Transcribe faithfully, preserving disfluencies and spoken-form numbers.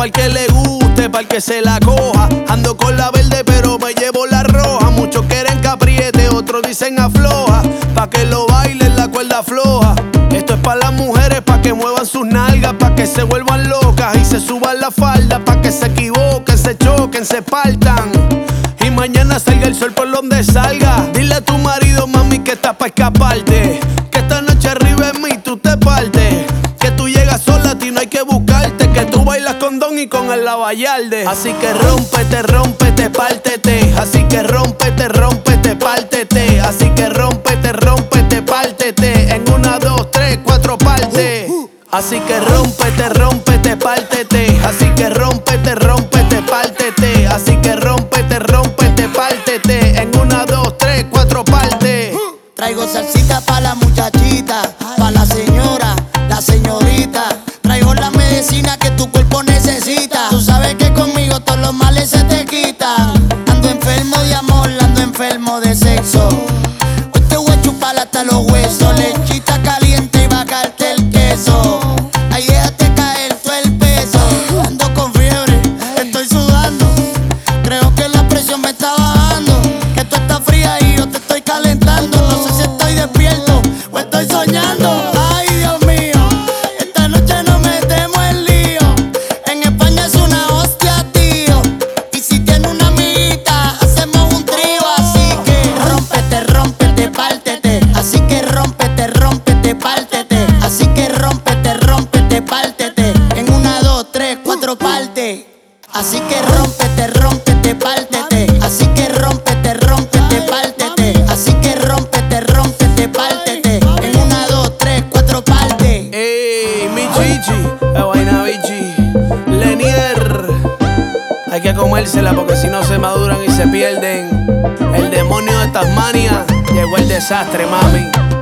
pa'l que le guste, pa'l que se la coja. Ando con la verde pero me llevo la roja. Muchos quieren que apriete, otros dicen afloja. Pa' que lo bailen la cuerda floja. Esto es pa' las mujeres, pa' que muevan sus nalgas, pa' que se vuelvan locas y se suban la falda, pa' que se equivoquen, se choquen, se partan y mañana salga el sol por donde salga. Dile a tu marido, mami, que estás pa' escaparte, que esta noche arriba en mí tú te partes, que tú llegas sola, a ti no hay que buscarte, que tú bailas con Don y con el Lavallarde. Así que rómpete, rómpete, pártete. Así que rómpete, rómpete, pártete. Así que rómpete, rómpete, pártete. En una, dos, tres, cuatro partes. Así que rómpete, rómpete, pártete. Así que rómpete, rómpete, pártete. Así que rómpete, rómpete, pártete. En una, dos, tres, cuatro partes. Traigo salsita pa' la muchachita, pa' la señora, la señorita. Traigo la medicina que tu cuerpo necesita. Tú sabes que conmigo todos los males se te quitan. Ando enfermo de amor, ando enfermo de sexo. Hoy te voy a chupar hasta los huesos. Lechita caliente y bajarte el queso. Ahí déjate caer todo el peso. Ando con fiebre, estoy sudando. Creo que la presión me está bajando. Que tú estás fría y yo te estoy calentando. No sé si estoy despierto o estoy soñando. Ay, Dios mío, esta noche nos metemos en lío. En España es una hostia, tío. Y si tiene una amiguita, hacemos un trío. Así que rómpete, rómpete, pártete. Así que rómpete, rómpete, pártete. Así que rómpete, rómpete, pártete. En una, dos, tres, cuatro partes. Así que rómpete, rómpete, pártete. Así que rómpete, rómpete, pártete. Así que rómpete, rómpete, pártete. En una, dos, tres, cuatro partes. Ey, mi chichi, la vaina bichi, Lenier. Hay que comérsela porque si no se maduran y se pierden. El demonio de Tasmania, llegó el desastre, mami.